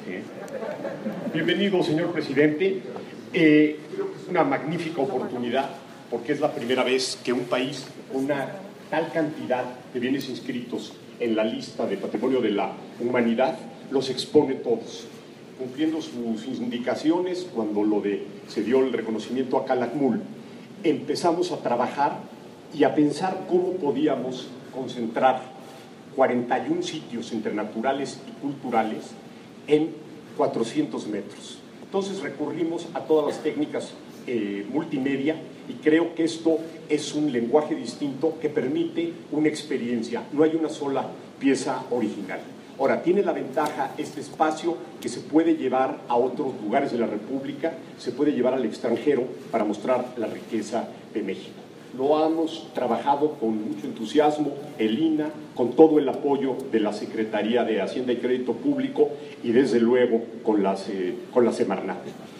Bienvenido, señor presidente. Creo que es una magnífica oportunidad porque es la primera vez que un país con una tal cantidad de bienes inscritos en la lista de Patrimonio de la Humanidad los expone todos, cumpliendo sus indicaciones. Cuando se dio el reconocimiento a Calakmul, empezamos a trabajar y a pensar cómo podíamos concentrar 41 sitios entre naturales y culturales en 400 metros. Entonces recurrimos a todas las técnicas multimedia, y creo que esto es un lenguaje distinto que permite una experiencia. No hay una sola pieza original. Ahora, tiene la ventaja este espacio que se puede llevar a otros lugares de la República, se puede llevar al extranjero para mostrar la riqueza de México. Lo hemos trabajado con mucho entusiasmo, el INAH, con todo el apoyo de la Secretaría de Hacienda y Crédito Público y desde luego con la Semarnat.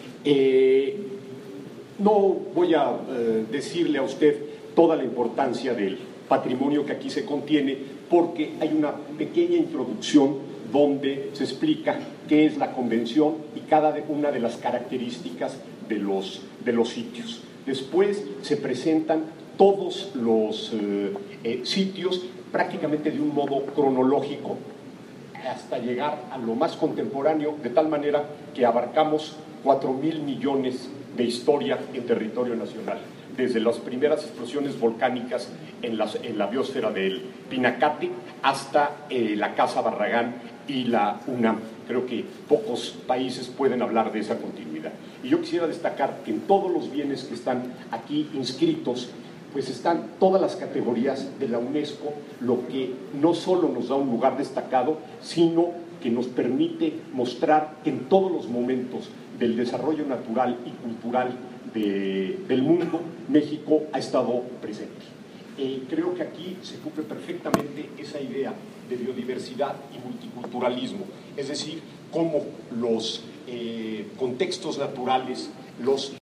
No voy a decirle a usted toda la importancia del patrimonio que aquí se contiene, porque hay una pequeña introducción donde se explica qué es la convención y cada una de las características de los sitios. Después se presentan todos los sitios prácticamente de un modo cronológico hasta llegar a lo más contemporáneo, de tal manera que abarcamos 4,000 millones de historia en territorio nacional, desde las primeras explosiones volcánicas en la biosfera del Pinacate hasta la Casa Barragán y la UNAM. Creo que pocos países pueden hablar de esa continuidad. Y yo quisiera destacar que en todos los bienes que están aquí inscritos, pues están todas las categorías de la UNESCO, lo que no solo nos da un lugar destacado, sino que nos permite mostrar que en todos los momentos del desarrollo natural y cultural del mundo, México ha estado presente. Creo que aquí se cumple perfectamente esa idea de biodiversidad y multiculturalismo, es decir, cómo los contextos naturales, los